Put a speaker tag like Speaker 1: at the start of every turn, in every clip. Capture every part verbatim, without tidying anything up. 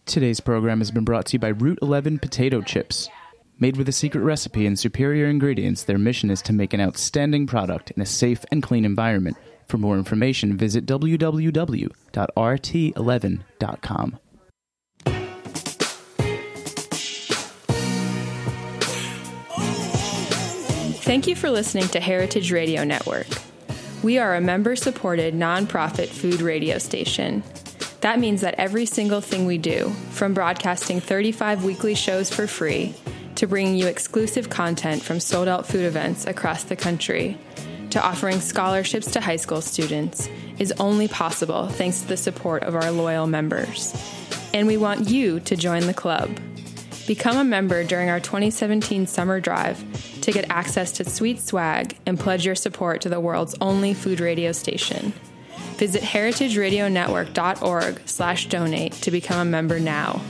Speaker 1: Today's program has been brought to you by Route eleven Potato Chips. Made with a secret recipe and superior ingredients, their mission is to make an outstanding product in a safe and clean environment. For more information, visit w w w dot r t eleven dot com.
Speaker 2: Thank you for listening to Heritage Radio Network. We are a member-supported, nonprofit food radio station. That means that every single thing we do, from broadcasting thirty-five weekly shows for free, to bringing you exclusive content from sold-out food events across the country, to offering scholarships to high school students, is only possible thanks to the support of our loyal members. And we want you to join the club. Become a member during our twenty seventeen summer drive to get access to sweet swag and pledge your support to the world's only food radio station. Visit heritage radio network dot org slash donate to become a member now.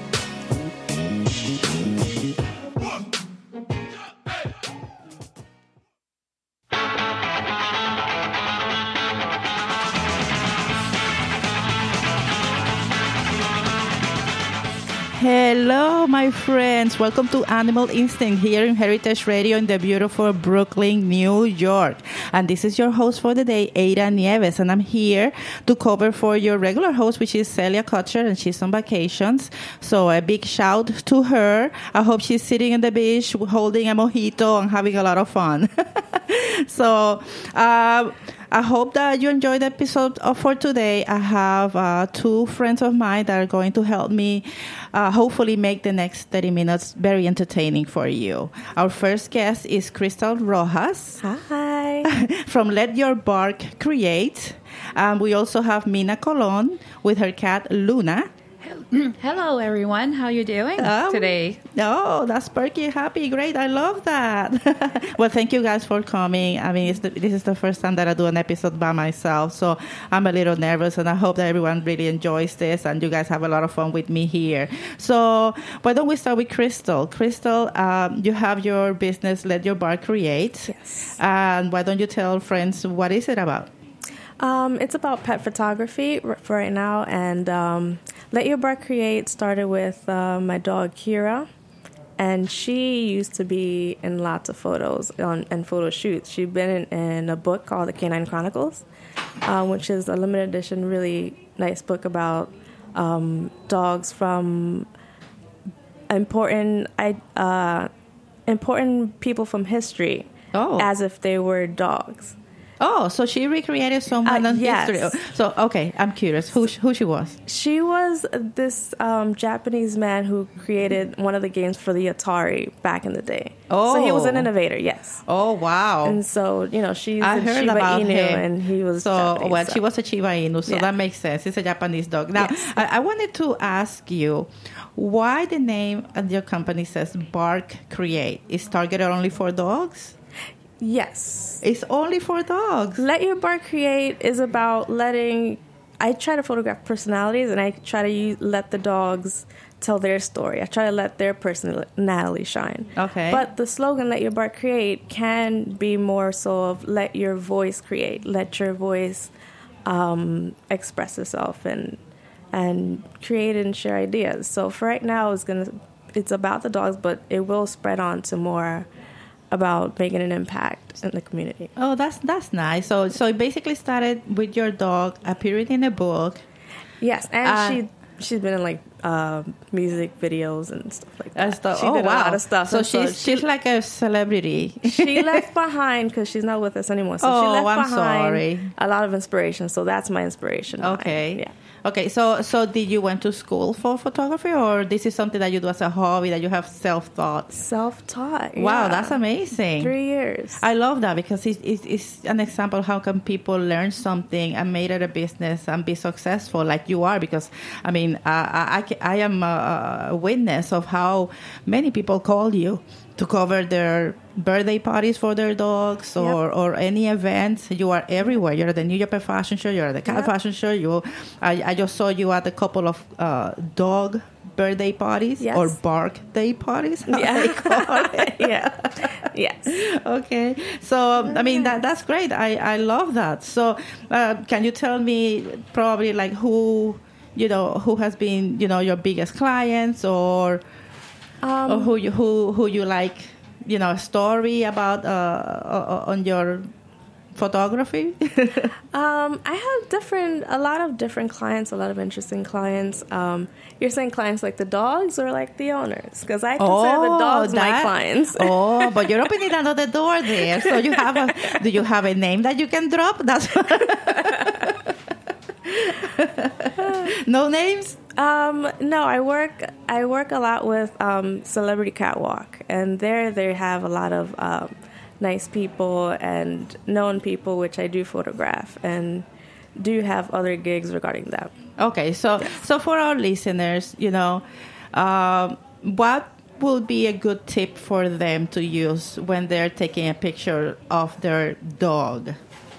Speaker 3: Hello, my friends. Welcome to Animal Instinct here in Heritage Radio in the beautiful Brooklyn, New York. And this is your host for the day, Ada Nieves. And I'm here to cover for your regular host, which is Celia Kutcher, and she's on vacations. So a big shout to her. I hope she's sitting on the beach holding a mojito and having a lot of fun. so, uh, I hope that you enjoyed the episode for today. I have uh, two friends of mine that are going to help me uh, hopefully make the next thirty minutes very entertaining for you. Our first guest is Crystal Rojas.
Speaker 4: Hi.
Speaker 3: From Let Your Bark Create. Um, we also have Mina Colon with her cat Luna.
Speaker 4: Hello, everyone. How you doing um, today?
Speaker 3: Oh, that's perky, happy, great. I love that. Well, thank you guys for coming. I mean, it's the, this is the first time that I do an episode by myself, so I'm a little nervous, and I hope that everyone really enjoys this, and you guys have a lot of fun with me here. So why don't we start with Crystal? Crystal, um, you have your business, Let Your Bark Create.
Speaker 4: Yes.
Speaker 3: And why don't you tell friends what is it about?
Speaker 4: Um, it's about pet photography for right now, and um, Let Your Bark Create started with uh, my dog Kira, and she used to be in lots of photos on, and photo shoots. She'd been in, in a book called The Canine Chronicles, uh, which is a limited edition, really nice book about um, dogs from important uh, important people from history,
Speaker 3: oh.
Speaker 4: as if they were dogs.
Speaker 3: Oh, so she recreated someone
Speaker 4: uh,
Speaker 3: on
Speaker 4: yes.
Speaker 3: history. So, okay, I'm curious. Who who she was?
Speaker 4: She was this um, Japanese man who created one of the games for the Atari back in the day.
Speaker 3: Oh.
Speaker 4: So he was an innovator, yes.
Speaker 3: Oh, wow.
Speaker 4: And so, you know, she's
Speaker 3: I
Speaker 4: a
Speaker 3: heard
Speaker 4: Shiba
Speaker 3: about
Speaker 4: Inu,
Speaker 3: him.
Speaker 4: and he was
Speaker 3: so,
Speaker 4: Japanese.
Speaker 3: Well,
Speaker 4: so.
Speaker 3: she was a Shiba Inu, so
Speaker 4: yeah.
Speaker 3: that makes sense. It's a Japanese dog. Now,
Speaker 4: yes.
Speaker 3: I, I wanted to ask you, why the name of your company says Bark Create? Is targeted only for dogs?
Speaker 4: Yes.
Speaker 3: It's only for dogs.
Speaker 4: Let Your Bark Create is about letting... I try to photograph personalities, and I try to use, let the dogs tell their story. I try to let their personality shine.
Speaker 3: Okay.
Speaker 4: But the slogan, Let Your Bark Create, can be more so of let your voice create. Let your voice um, express itself and and create and share ideas. So for right now, it's gonna it's about the dogs, but it will spread on to more about making an impact in the community.
Speaker 3: Oh, that's that's nice. So so it basically started with your dog appearing in a book.
Speaker 4: Yes, and
Speaker 3: uh,
Speaker 4: she she's been in like uh, music videos and stuff like that.
Speaker 3: Stuff.
Speaker 4: She
Speaker 3: oh,
Speaker 4: did
Speaker 3: wow.
Speaker 4: a lot of stuff.
Speaker 3: So
Speaker 4: and
Speaker 3: she's
Speaker 4: so she,
Speaker 3: she's like a celebrity.
Speaker 4: She left behind because she's not with us anymore. So
Speaker 3: oh,
Speaker 4: she left
Speaker 3: I'm
Speaker 4: behind
Speaker 3: sorry.
Speaker 4: a lot of inspiration. So that's my inspiration.
Speaker 3: Okay.
Speaker 4: Yeah.
Speaker 3: Okay, so so did you went to school for photography, or this is something that you do as a hobby that you have self-taught?
Speaker 4: Self-taught.
Speaker 3: Wow,
Speaker 4: yeah.
Speaker 3: that's amazing.
Speaker 4: Three years.
Speaker 3: I love that because it's, it's, it's an example of how can people learn something and make it a business and be successful like you are. Because, I mean, uh, I, I, I am a, a witness of how many people call you to cover their birthday parties for their dogs or, yep. or any events. You are everywhere. You're at the New York Pet Fashion Show. You're at the Cat yep. Fashion Show. You, I, I just saw you at a couple of uh, dog birthday parties
Speaker 4: yes.
Speaker 3: or bark day parties.
Speaker 4: Yeah. yeah. Yes.
Speaker 3: Okay. So, um, I mean, that that's great. I, I love that. So, uh, can you tell me probably like who you know, who has been, you know, your biggest clients, or
Speaker 4: Um,
Speaker 3: or who you who who you like, you know, a story about uh, on your photography?
Speaker 4: um, I have different, a lot of different clients, a lot of interesting clients. Um, you're saying clients like the dogs or like the owners? Because I consider
Speaker 3: Oh,
Speaker 4: the dogs my
Speaker 3: that-
Speaker 4: clients.
Speaker 3: Oh, but you're opening another door there. So you have a, do you have a name that you can drop? That's no names?
Speaker 4: Um, no, I work. I work a lot with um, Celebrity Catwalk, and there they have a lot of um, nice people and known people, which I do photograph, and do have other gigs regarding that.
Speaker 3: Okay, so
Speaker 4: Yes.
Speaker 3: so for our listeners, you know, um, what will be a good tip for them to use when they're taking a picture of their dog?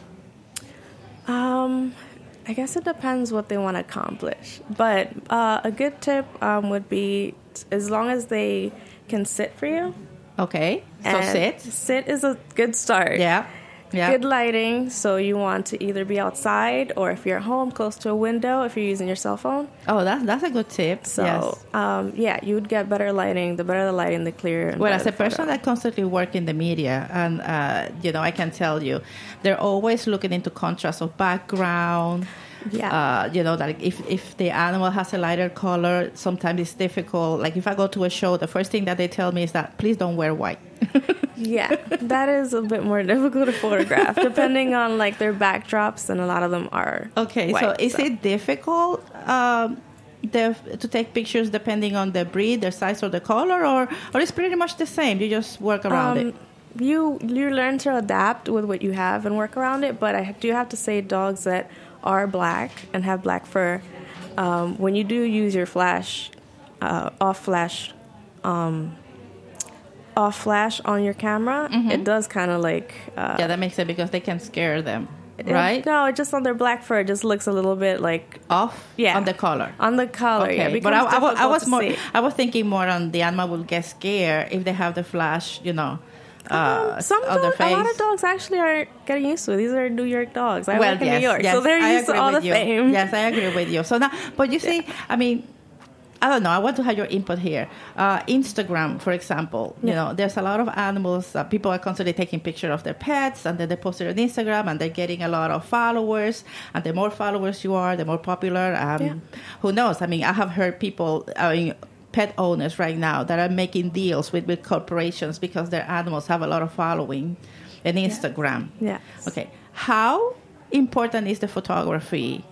Speaker 4: Um, I guess it depends what they want to accomplish, but uh, a good tip um, would be t- as long as they can sit for you.
Speaker 3: Okay, so
Speaker 4: and
Speaker 3: sit.
Speaker 4: Sit is a good start.
Speaker 3: Yeah, yeah.
Speaker 4: Good lighting, so you want to either be outside or if you're at home, close to a window, if you're using your cell phone.
Speaker 3: Oh, that's that's a good tip.
Speaker 4: So,
Speaker 3: yes.
Speaker 4: um, yeah, you would get better lighting. The better the lighting, the clearer. And
Speaker 3: Well,
Speaker 4: better
Speaker 3: as a
Speaker 4: the photo.
Speaker 3: person that constantly work in the media, and uh, you know, I can tell you, they're always looking into contrast of background.
Speaker 4: Yeah.
Speaker 3: Uh, you know, that if if the animal has a lighter color, sometimes it's difficult. Like if I go to a show, the first thing that they tell me is that please don't wear white.
Speaker 4: Yeah, that is a bit more difficult to photograph, depending on like their backdrops, and a lot of them are.
Speaker 3: Okay,
Speaker 4: white,
Speaker 3: so is it difficult um, the, to take pictures depending on the breed, the size, or the color, or or it's pretty much the same? You just work around
Speaker 4: Um,
Speaker 3: it.
Speaker 4: You you learn to adapt with what you have and work around it, but I do have to say dogs that are black and have black fur, um, when you do use your flash, uh, off flash, um, off flash on your camera, it does kind of like uh,
Speaker 3: Yeah, that makes sense because they can scare them,
Speaker 4: it-
Speaker 3: right?
Speaker 4: No, it just on their black fur, it just looks a little bit like
Speaker 3: Off
Speaker 4: Yeah.
Speaker 3: on the color.
Speaker 4: on the color. Yeah, it
Speaker 3: but I,
Speaker 4: becomes
Speaker 3: I, wa- I
Speaker 4: difficult
Speaker 3: was
Speaker 4: to
Speaker 3: more.
Speaker 4: see.
Speaker 3: I was thinking more on the animal will get scared if they have the flash, you know, uh,
Speaker 4: Um, some
Speaker 3: on their
Speaker 4: dogs, a
Speaker 3: face.
Speaker 4: lot of dogs actually are getting used to it. These are New York dogs. I
Speaker 3: well,
Speaker 4: work in
Speaker 3: yes,
Speaker 4: New York,
Speaker 3: yes,
Speaker 4: so they're
Speaker 3: I
Speaker 4: used to
Speaker 3: agree
Speaker 4: all the
Speaker 3: with you.
Speaker 4: fame.
Speaker 3: Yes, I agree with you. So now, but you see, I mean, I don't know. I want to have your input here. Uh, Instagram, for example, you
Speaker 4: Yeah.
Speaker 3: know, there's a lot of animals. Uh, people are constantly taking pictures of their pets, and then they post it on Instagram, and they're getting a lot of followers. And the more followers you are, the more popular. Um,
Speaker 4: Yeah.
Speaker 3: Who knows? I mean, I have heard people. I mean, pet owners right now that are making deals with, with corporations because their animals have a lot of following in Instagram.
Speaker 4: Yes.
Speaker 3: Okay. How important is the photography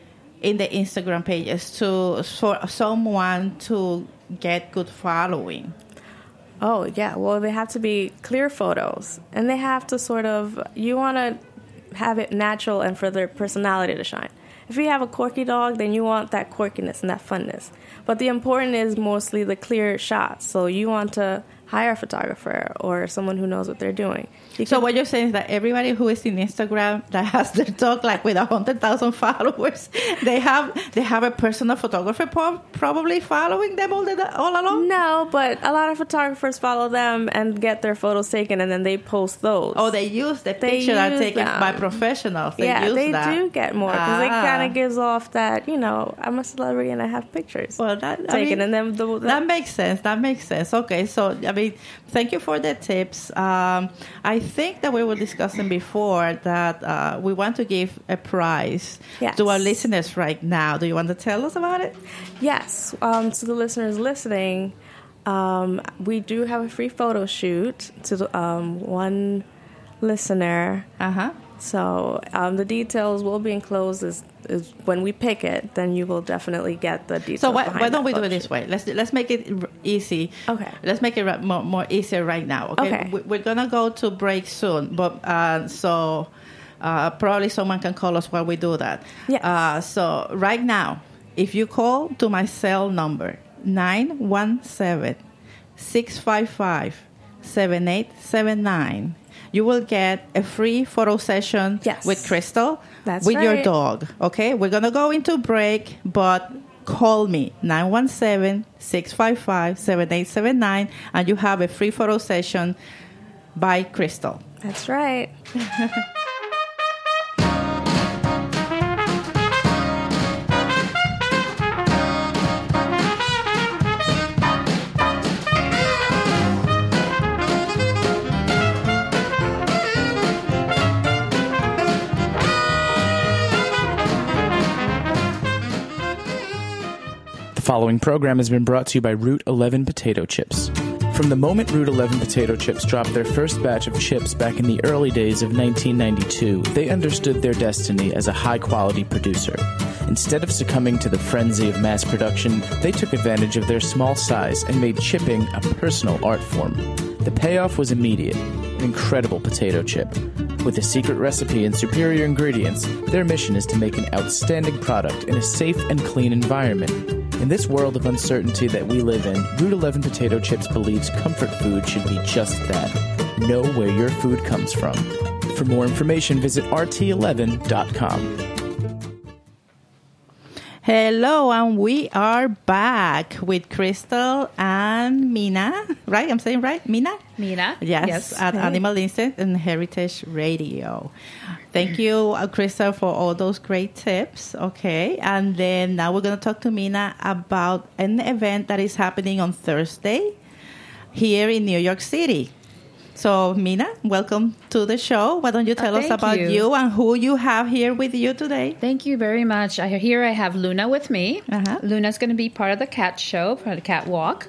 Speaker 3: in the Instagram pages to for someone to get good following?
Speaker 4: Oh, yeah. Well, they have to be clear photos, and they have to sort of, you want to have it natural and for their personality to shine. If you have a quirky dog, then you want that quirkiness and that funness. But the important is mostly the clear shots. So you want to hire a photographer or someone who knows what they're doing. You
Speaker 3: So
Speaker 4: can-
Speaker 3: what you're saying is that everybody who is in Instagram that has their dog like with a hundred thousand followers, they have they have a personal photographer pro- probably following them all the, all along.
Speaker 4: No, but a lot of photographers follow them and get their photos taken, and then they post those.
Speaker 3: Oh, they use the
Speaker 4: They
Speaker 3: picture that
Speaker 4: use
Speaker 3: taken
Speaker 4: them.
Speaker 3: by professionals. They
Speaker 4: yeah,
Speaker 3: use
Speaker 4: they
Speaker 3: that.
Speaker 4: do get more because it
Speaker 3: Ah.
Speaker 4: kind of gives off that, you know, I'm a celebrity and I have pictures
Speaker 3: Well, that I
Speaker 4: taken,
Speaker 3: mean,
Speaker 4: and then the, the
Speaker 3: that makes sense. That makes sense. Okay, so I mean, thank you for the tips. Um, I think that we were discussing before that uh, we want to give a prize
Speaker 4: Yes.
Speaker 3: to our listeners right now. Do you want to tell us about it?
Speaker 4: yes. Um, to the listeners listening, um, we do have a free photo shoot to the, um, one listener.
Speaker 3: Uh huh.
Speaker 4: So um, the details will be enclosed. Is, is when we pick it, then you will definitely get the details.
Speaker 3: So why,
Speaker 4: behind
Speaker 3: why don't
Speaker 4: that
Speaker 3: we do
Speaker 4: photo
Speaker 3: it this
Speaker 4: shoot.
Speaker 3: way? Let's let's make it r- easy.
Speaker 4: Okay.
Speaker 3: Let's make it ri- more, more easier right now. Okay.
Speaker 4: Okay.
Speaker 3: We- We're gonna go to break soon, but uh, so uh, probably someone can call us while we do that.
Speaker 4: Yes.
Speaker 3: Uh, so right now, if you call to my cell number nine one seven, six five five, seven eight seven nine, you will get a free photo session
Speaker 4: Yes.
Speaker 3: with Crystal.
Speaker 4: That's
Speaker 3: with your
Speaker 4: right.
Speaker 3: dog. Okay, we're gonna go into break, but call me nine one seven, six five five, seven eight seven nine, and you have a free photo session by Crystal.
Speaker 4: That's right.
Speaker 1: following program has been brought to you by Route eleven Potato Chips. From the moment Route eleven Potato Chips dropped their first batch of chips back in the early days of nineteen ninety-two, they understood their destiny as a high-quality producer. Instead of succumbing to the frenzy of mass production, they took advantage of their small size and made chipping a personal art form. The payoff was immediate, an incredible potato chip. With a secret recipe and superior ingredients, their mission is to make an outstanding product in a safe and clean environment. In this world of uncertainty that we live in, Route eleven Potato Chips believes comfort food should be just that. Know where your food comes from. For more information, visit R T eleven dot com.
Speaker 3: Hello, and we are back with Crystal and Mina, right? I'm saying right? Mina?
Speaker 5: Mina.
Speaker 3: Yes,
Speaker 5: yes.
Speaker 3: at
Speaker 5: Hey.
Speaker 3: Animal Instinct and Heritage Radio. Thank you, uh, Crystal, for all those great tips. Okay, and then now we're going to talk to Mina about an event that is happening on Thursday here in New York City. So, Mina, welcome to the show. Why don't you tell
Speaker 5: Uh,
Speaker 3: us
Speaker 5: thank
Speaker 3: about
Speaker 5: you.
Speaker 3: you and who you have here with you today?
Speaker 5: Thank you very much. I, here I have Luna with me.
Speaker 3: Uh-huh.
Speaker 5: Luna's going to be part of the cat show, part of the cat walk.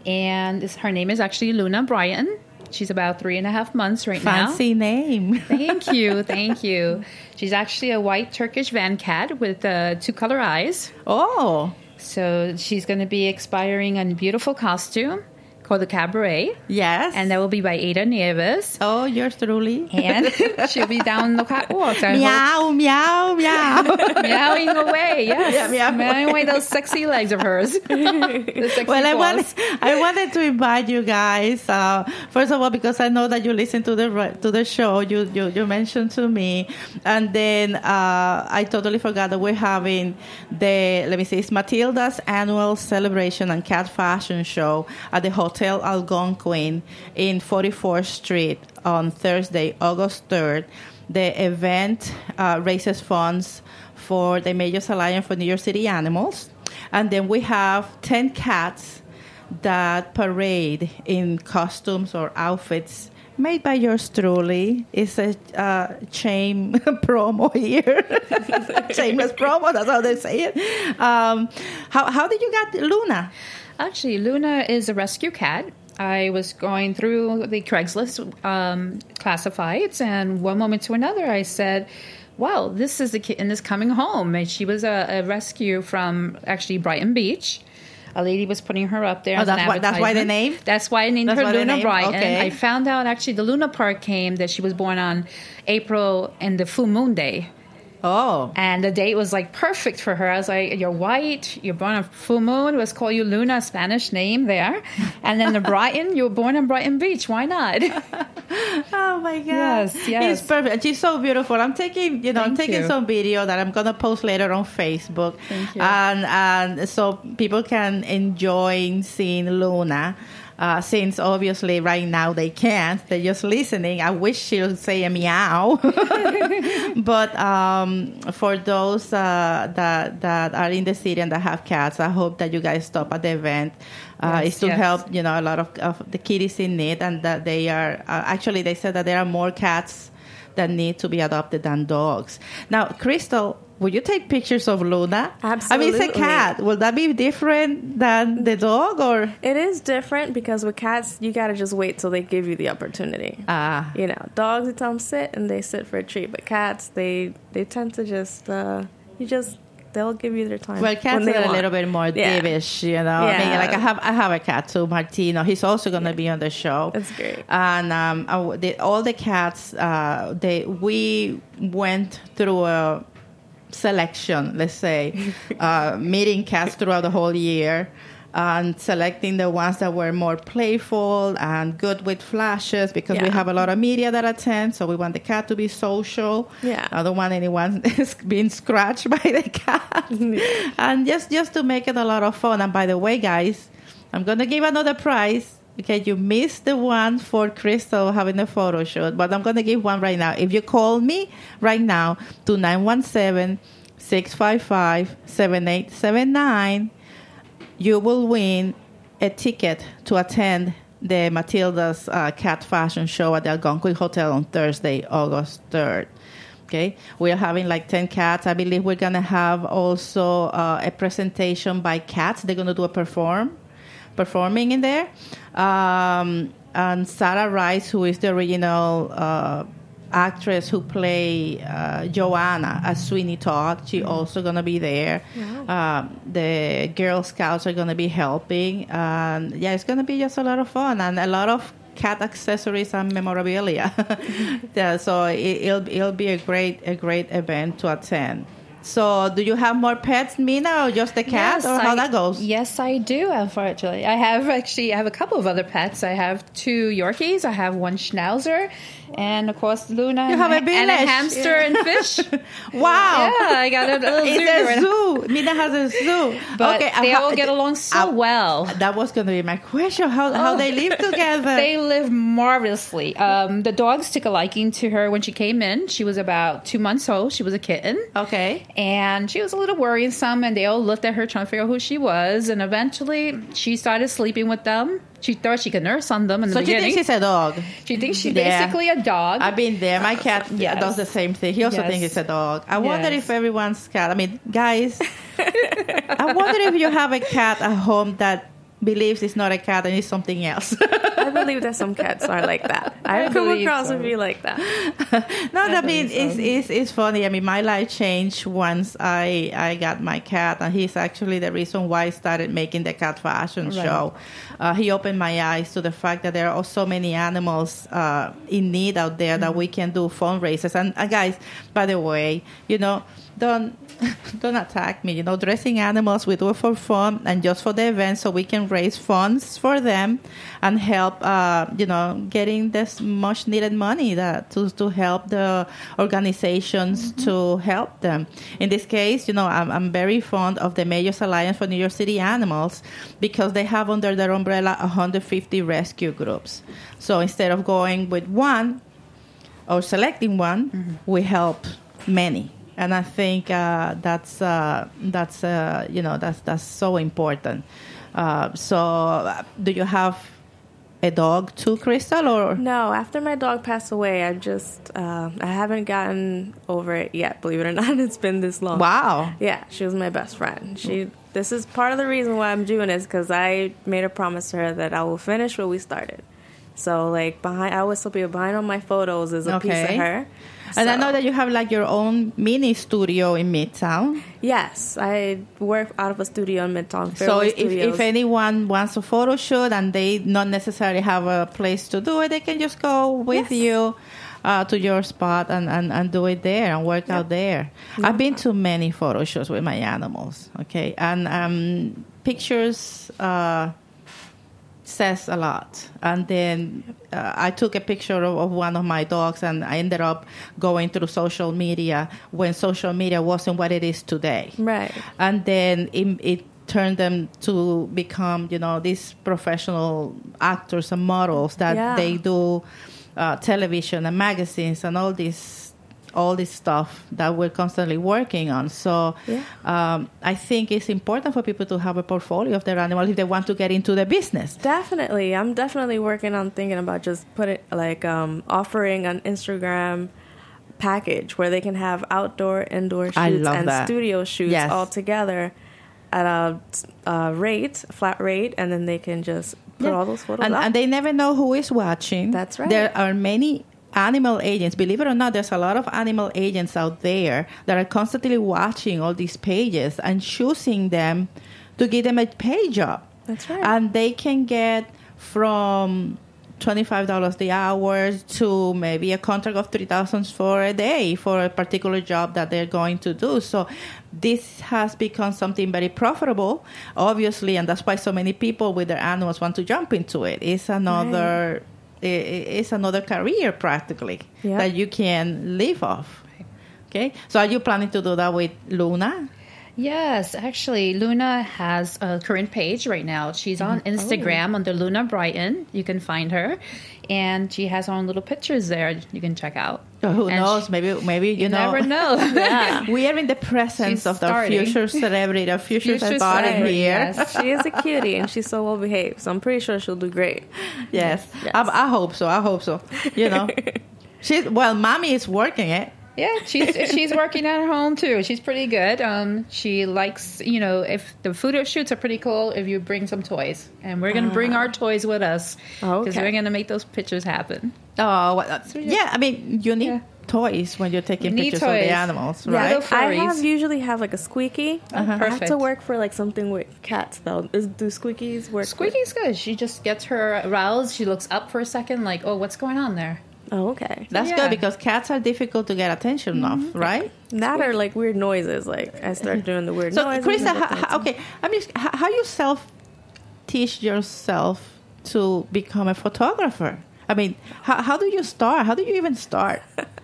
Speaker 5: And this, her name is actually Luna Brighton. She's about three and a half months right now.
Speaker 3: Fancy name.
Speaker 5: Thank you. Thank you. She's actually a white Turkish van cat with uh, two color eyes.
Speaker 3: Oh,
Speaker 5: So she's going to be expiring a beautiful costume called the Cabaret.
Speaker 3: yes.
Speaker 5: And that will be by Ada Nieves.
Speaker 3: Oh, yours truly.
Speaker 5: And she'll be down the catwalk. I hope.
Speaker 3: Meow, meow, meow.
Speaker 5: Meowing away, yes.
Speaker 3: Yeah, meow.
Speaker 5: Meowing away those sexy legs of hers. The sexy
Speaker 3: Well, I
Speaker 5: paws.
Speaker 3: wanted, I wanted to invite you guys. Uh, first of all, because I know that you listen to the re- to the show, you you, you mentioned to me, and then uh, I totally forgot that we're having the let me see, it's Matilda's annual celebration and cat fashion show at the Hotel Algonquin in forty-fourth Street on Thursday, August third. The event uh, raises funds for the Majors Alliance for New York City Animals. And then we have ten cats that parade in costumes or outfits made by yours truly. It's a uh, shame promo here. Shameless promo, that's how they say it. Um, how, how did you get Luna?
Speaker 5: Actually, Luna is a rescue cat. I was going through the Craigslist um, classifieds, and one moment to another, I said, "Wow, this is the kitten is coming home." And she was a, a rescue from actually Brighton Beach. A lady was putting her up there.
Speaker 3: Oh,
Speaker 5: as an
Speaker 3: that's why- that's why the
Speaker 5: advertisement.
Speaker 3: name?
Speaker 5: That's why I named
Speaker 3: That's
Speaker 5: her
Speaker 3: why the
Speaker 5: Luna
Speaker 3: name?
Speaker 5: Brighton.
Speaker 3: Okay.
Speaker 5: I found out actually the Luna Park came that she was born on April and the full moon day.
Speaker 3: Oh.
Speaker 5: And the date was like perfect for her. I was like, "You're white, you're born on full moon. Let's call you Luna, Spanish name there." And then the Brighton, you were born on Brighton Beach. Why not?
Speaker 3: Oh my God!
Speaker 5: Yes, yes.
Speaker 3: It's perfect. She's so beautiful. I'm taking, you know, I'm
Speaker 5: Thank
Speaker 3: taking
Speaker 5: you.
Speaker 3: some video that I'm gonna post later on Facebook,
Speaker 5: Thank you.
Speaker 3: and and so people can enjoy seeing Luna. Uh, since obviously right now they can't, they're just listening. I wish she would say a meow, but um, for those uh, that that are in the city and that have cats, I hope that you guys stop at the event. Uh,
Speaker 5: Yes,
Speaker 3: it's to
Speaker 5: yes.
Speaker 3: help, you know, a lot of, of the kitties in need, and that they are uh, actually they said that there are more cats that need to be adopted than dogs. Now, Crystal, will you take pictures of Luna? I mean, it's a
Speaker 4: Absolutely.
Speaker 3: cat. Will that be different than the dog, or?
Speaker 4: It is different because with cats, you gotta just wait till they give you the opportunity.
Speaker 3: Ah,
Speaker 4: You know, dogs, you tell them sit and they sit for a treat, but cats, they they tend to just uh, you just they'll give you their time.
Speaker 3: well, cats
Speaker 4: when they
Speaker 3: are a
Speaker 4: want.
Speaker 3: little bit more
Speaker 4: Yeah.
Speaker 3: divish, you know. I mean,
Speaker 4: Yeah.
Speaker 3: like I have I have a cat too, Martino. He's also going to be on the show.
Speaker 4: That's great.
Speaker 3: And um, I- the, all the cats, uh, they we went through a selection, let's say, uh, meeting cats throughout the whole year and selecting the ones that were more playful and good with flashes, because we
Speaker 4: Yeah.
Speaker 3: have a lot of media that attend, so we want the cat to be social.
Speaker 4: Yeah.
Speaker 3: I don't want anyone being scratched by the cat. And just, just to make it a lot of fun. And by the way, guys, I'm going to give another prize. Okay, you missed the one for Crystal having the photo shoot, but I'm going to give one right now. If you call me right now to nine one seven, six five five, seven eight seven nine, you will win a ticket to attend the Matilda's uh, Cat Fashion Show at the Algonquin Hotel on Thursday, August third. Okay, we are having like ten cats. I believe we're gonna have also uh, a presentation by cats. They're gonna do a perform, performing in there. Um, and Sarah Rice, who is the original uh, actress who played uh, Joanna as Sweeney Todd, she also gonna be there. Wow. Um, the Girl Scouts are gonna be helping, and yeah, it's gonna be just a lot of fun and a lot of cat accessories and memorabilia. Yeah, so it, it'll it'll be a great a great event to attend. So, do you have more pets, Mina, or just the cat,
Speaker 5: yes,
Speaker 3: or how
Speaker 5: I,
Speaker 3: that goes?
Speaker 5: Yes, I do. Unfortunately, I have actually I have a couple of other pets. I have two Yorkies. I have one Schnauzer, and of course Luna.
Speaker 3: You
Speaker 5: and,
Speaker 3: have a
Speaker 5: and a
Speaker 3: village.
Speaker 5: hamster
Speaker 3: Yeah.
Speaker 5: and fish.
Speaker 3: Wow!
Speaker 5: Yeah, I got a little zoo.
Speaker 3: It's a
Speaker 5: right
Speaker 3: zoo. Mina has a zoo.
Speaker 5: But
Speaker 3: okay,
Speaker 5: they
Speaker 3: uh,
Speaker 5: all
Speaker 3: how-
Speaker 5: get along so
Speaker 3: uh,
Speaker 5: well.
Speaker 3: That was going to be my question. How how they live together?
Speaker 5: They live marvelously. Um, the dogs took a liking to her when she came in. She was about two months old. She was a kitten.
Speaker 3: Okay.
Speaker 5: And she was a little worrisome, and they all looked at her trying to figure out who she was. And eventually, she started sleeping with them. She thought she could nurse on them in the
Speaker 3: So she
Speaker 5: beginning.
Speaker 3: thinks she's a dog.
Speaker 5: She thinks she's
Speaker 3: Yeah.
Speaker 5: basically a dog.
Speaker 3: I've been there. My cat
Speaker 5: Yes.
Speaker 3: does the same thing. He also
Speaker 5: Yes.
Speaker 3: thinks it's a dog. I wonder
Speaker 5: Yes.
Speaker 3: if everyone's cat. I mean, guys, I wonder if you have a cat at home that believes it's not a cat and it's something else.
Speaker 4: I believe that some cats are like that.
Speaker 5: I
Speaker 4: I've come
Speaker 5: believe
Speaker 4: across
Speaker 5: so.
Speaker 4: a few like that.
Speaker 3: No, I, mean,
Speaker 5: believe so.
Speaker 3: it's, it's it's funny. I mean, my life changed once I I got my cat, and he's actually the reason why I started making the cat fashion
Speaker 5: Right.
Speaker 3: show. Uh, he opened my eyes to the fact that there are so many animals uh, in need out there that we can do fundraisers. And uh, guys, by the way, you know, don't don't attack me. You know, dressing animals, we do it for fun and just for the event, so we can raise funds for them and help. Uh, you know, getting this much needed money that to to help the organizations to help them. In this case, you know, I'm I'm very fond of the Mayor's Alliance for New York City Animals because they have under their umbrella one hundred fifty rescue groups. So instead of going with one or selecting one, mm-hmm. we help many. And I think uh, that's uh, that's uh, you know that's that's so important. Uh, so, uh, do you have a dog too, Crystal? Or
Speaker 4: No, after my dog passed away, I just uh, I haven't gotten over it yet. Believe it or not, it's been this long.
Speaker 3: Wow.
Speaker 4: Yeah, she was my best friend. She. This is part of the reason why I'm doing this because I made a promise to her that I will finish what we started. So, like behind, I always tell people behind all my photos is a
Speaker 3: Okay.
Speaker 4: piece of her.
Speaker 3: And
Speaker 4: So-
Speaker 3: I know that you have like your own mini studio in Midtown.
Speaker 4: Yes, I work out of a studio in Midtown.
Speaker 3: So
Speaker 4: Fairway
Speaker 3: if,
Speaker 4: Studios.
Speaker 3: if anyone wants a photo shoot and they not necessarily have a place to do it, they can just go with
Speaker 4: Yes.
Speaker 3: you uh, to your spot and, and, and do it there and work out there. I've been to many photo shoots with my animals, okay? And um, pictures uh, says a lot. And then uh, I took a picture of, of one of my dogs, and I ended up going through social media when social media wasn't what it is today.
Speaker 4: Right.
Speaker 3: And then it, it turned them to become, you know, these professional actors and models that
Speaker 4: Yeah.
Speaker 3: they do uh, television and magazines and all this all this stuff that we're constantly working on. So
Speaker 4: Yeah.
Speaker 3: um, I think it's important for people to have a portfolio of their animals if they want to get into the business.
Speaker 4: Definitely. I'm definitely working on thinking about just put it like um, offering an Instagram package where they can have outdoor, indoor shoots
Speaker 3: I love
Speaker 4: and
Speaker 3: that.
Speaker 4: studio shoots
Speaker 3: Yes.
Speaker 4: all together at a, a rate, a flat rate, and then they can just put
Speaker 3: Yeah.
Speaker 4: all those photos
Speaker 3: and,
Speaker 4: up.
Speaker 3: and they never know who is watching.
Speaker 4: That's right.
Speaker 3: There are many animal agents. Believe it or not, there's a lot of animal agents out there that are constantly watching all these pages and choosing them to give them a pay job.
Speaker 4: That's right.
Speaker 3: And they can get from twenty-five dollars the hour to maybe a contract of three thousand dollars for a day for a particular job that they're going to do. So this has become something very profitable, obviously, and that's why so many people with their animals want to jump into it. It's another, i- i- it's another career practically
Speaker 4: Yeah.
Speaker 3: that you can live off. Okay, so are you planning to do that with Luna?
Speaker 5: Yes, actually, Luna has a current page right now. She's on Instagram under Luna Brighton. You can find her, and she has her own little pictures there. You can check out.
Speaker 3: Oh, who
Speaker 5: And
Speaker 3: knows?
Speaker 5: she-
Speaker 3: Maybe, maybe you,
Speaker 5: You
Speaker 3: know.
Speaker 5: never know. Yeah.
Speaker 3: We are in the presence
Speaker 5: She's
Speaker 3: of the
Speaker 5: starting.
Speaker 3: future celebrity, the future
Speaker 5: Future
Speaker 3: celebrity
Speaker 5: celebrity,
Speaker 3: here.
Speaker 5: yes.
Speaker 4: She is a cutie and she's so well behaved, so I'm pretty sure she'll do great.
Speaker 3: Yes,
Speaker 4: Yes.
Speaker 3: I, I hope so. I hope so. You know, she's well. Mommy is working it.
Speaker 5: Yeah, she's she's working at home too. She's pretty good. Um, she likes, you know, if the photo shoots are pretty cool, if you bring some toys, and we're gonna uh, bring our toys with us because
Speaker 4: okay.
Speaker 5: we're gonna make those pictures happen.
Speaker 3: Oh, well, so yeah. I mean, you need yeah. toys when you're taking
Speaker 5: need
Speaker 3: pictures
Speaker 5: toys.
Speaker 3: of the animals,
Speaker 4: yeah,
Speaker 3: right?
Speaker 4: I have usually have like a squeaky.
Speaker 5: Uh-huh.
Speaker 4: I have to work for like something with cats though. Is, do squeakies work?
Speaker 5: Squeaky's good. She just gets her aroused. She looks up for a second, like, oh, what's going on there?
Speaker 4: Oh, okay.
Speaker 3: That's
Speaker 5: yeah.
Speaker 3: good because cats are difficult to get attention mm-hmm. of, right?
Speaker 4: That or like weird noises. Like I start doing the weird
Speaker 3: so,
Speaker 4: noises.
Speaker 3: So, Krista, how, how, okay, I mean, how, how you self teach yourself to become a photographer? I mean, how how do you start? How do you even start?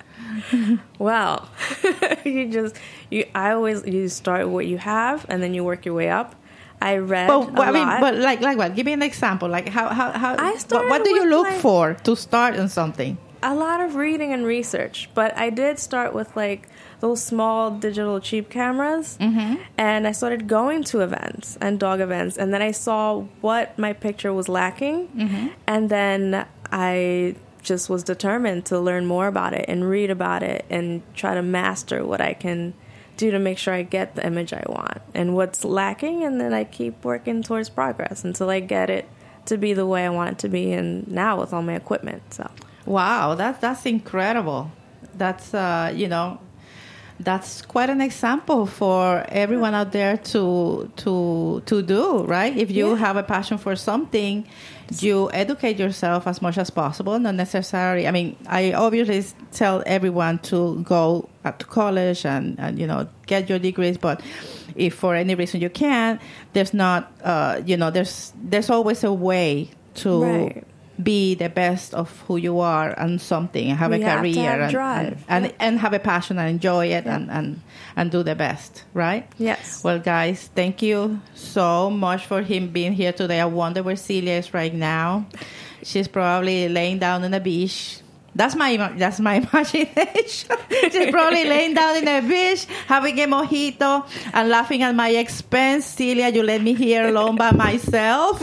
Speaker 4: Well, you just you. I always you start what you have and then you work your way up. I read.
Speaker 3: But well,
Speaker 4: a
Speaker 3: I mean,
Speaker 4: lot.
Speaker 3: but like like what? Give me an example. Like how how how?
Speaker 4: I
Speaker 3: what, what do you
Speaker 4: with,
Speaker 3: look
Speaker 4: like,
Speaker 3: for to start on something?
Speaker 4: A lot of reading and research, but I did start with like those small digital cheap cameras, mm-hmm. and I started going to events and dog events, and then I saw what my picture was lacking, mm-hmm. and then I just was determined to learn more about it and read about it and try to master what I can do to make sure I get the image I want and what's lacking, and then I keep working towards progress until I get it to be the way I want it to be, and now with all my equipment, so.
Speaker 3: Wow, that's that's incredible. That's uh, you know, that's quite an example for everyone out there to to to do, right? If you yeah. have a passion for something, you educate yourself as much as possible. Not necessarily. I mean, I obviously tell everyone to go to college and, and you know get your degrees, but if for any reason you can't, there's not. Uh, you know, there's there's always a way to. Right. Be the best of who you are and something and have
Speaker 4: we
Speaker 3: a
Speaker 4: have
Speaker 3: career
Speaker 4: to have
Speaker 3: and,
Speaker 4: drive.
Speaker 3: and, and,
Speaker 4: yeah.
Speaker 3: and have a passion and enjoy it
Speaker 4: yeah.
Speaker 3: and, and, and do the best, right?
Speaker 4: Yes.
Speaker 3: Well, guys, thank you so much for him being here today. I wonder where Celia is right now. She's probably laying down on the beach. That's my that's my imagination. She's probably laying down in the beach, having a mojito, and laughing at my expense. Celia, you let me here alone by myself.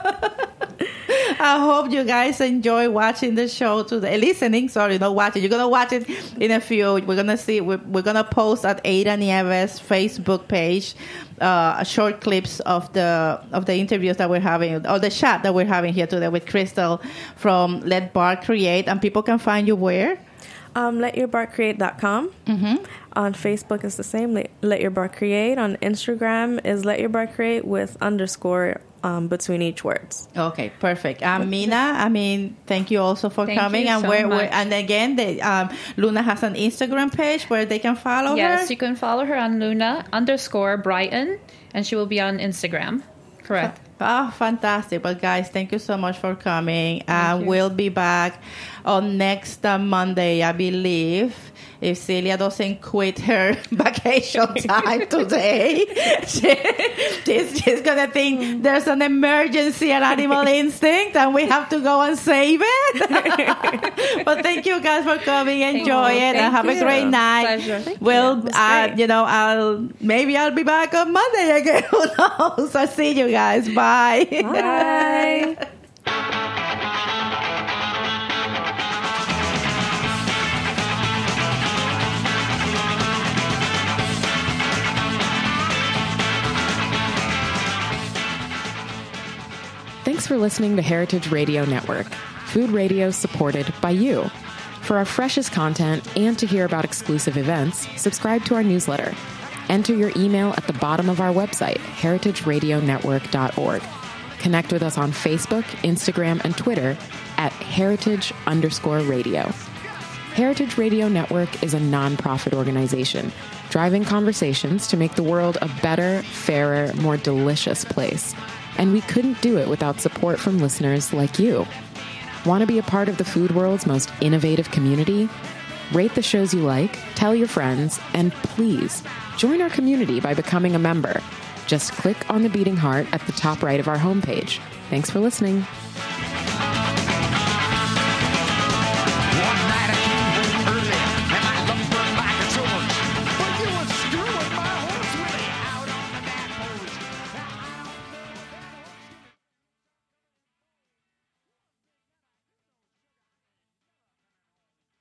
Speaker 3: I hope you guys enjoy watching the show today. Listening, sorry, not watching. You're gonna watch it in a few. We're gonna see. We're, we're gonna post at Ada Nieves' Facebook page uh, short clips of the of the interviews that we're having, or the chat that we're having here today with Crystal from Let Bark Create. And people can find you where?
Speaker 4: Um, let your bark create dot com. Mm-hmm. On Facebook is the same, Let, Let Your Bark Create. On Instagram is Let Your Bark Create with underscore um, between each words.
Speaker 3: Okay, perfect. Um, Mina, I mean, thank you also for
Speaker 5: thank
Speaker 3: coming.
Speaker 5: You
Speaker 3: and
Speaker 5: so
Speaker 3: where,
Speaker 5: much.
Speaker 3: where and again, they, um, Luna has an Instagram page where they can follow
Speaker 5: yes,
Speaker 3: her.
Speaker 5: Yes, you can follow her on Luna underscore Brighton, and she will be on Instagram. Correct.
Speaker 3: Oh, fantastic. Well, guys, thank you so much for coming. Uh,
Speaker 5: you.
Speaker 3: We'll be back on next uh, Monday, I believe. If Celia doesn't quit her vacation time today, she, she's, she's going to think there's an emergency at Animal Instinct and we have to go and save it. But thank you guys for coming. Enjoy it
Speaker 5: thank
Speaker 3: and have
Speaker 5: you.
Speaker 3: a great night.
Speaker 5: Pleasure. Thank
Speaker 3: well,
Speaker 5: you.
Speaker 3: uh, you know, I'll maybe I'll be back on Monday again. Who knows? I'll see you guys. Bye.
Speaker 4: Bye.
Speaker 6: Thanks for listening to Heritage Radio Network, food radio supported by you. For our freshest content and to hear about exclusive events, subscribe to our newsletter. Enter your email at the bottom of our website, heritage radio network dot org. Connect with us on Facebook, Instagram, and Twitter at heritage underscore radio. Heritage Radio Network is a nonprofit organization driving conversations to make the world a better, fairer, more delicious place. And we couldn't do it without support from listeners like you. Want to be a part of the food world's most innovative community? Rate the shows you like, tell your friends, and please join our community by becoming a member. Just click on the beating heart at the top right of our homepage. Thanks for listening.